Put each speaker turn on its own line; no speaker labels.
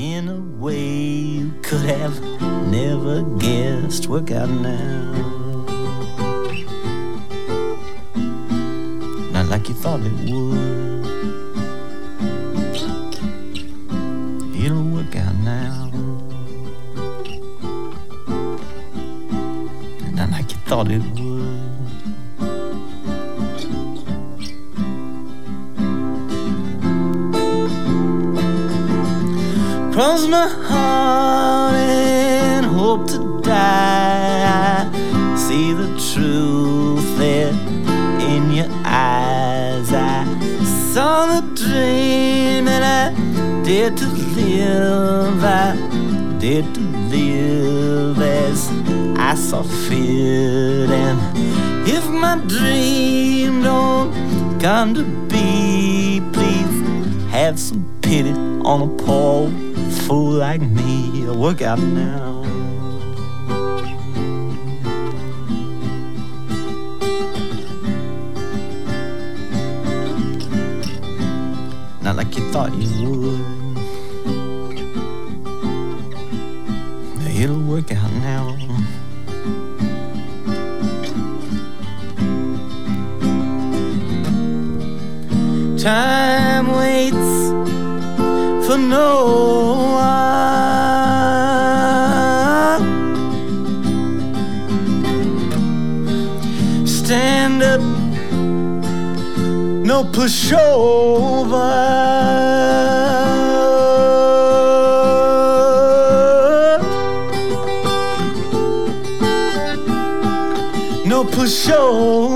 in a way you could have never guessed. Work out now, not like you thought it would. It'll work out now, not like you thought it would. Cross my heart and hope to die. I see the truth there in your eyes. I saw the dream and I dared to live. I dared to live as I saw fit. And if my dream don't come to be, please have some pity on a poor fool like me. It'll work out now, not like you thought you would. It'll work out now. Time waits for no one. Stand up, no pushover. No pushover.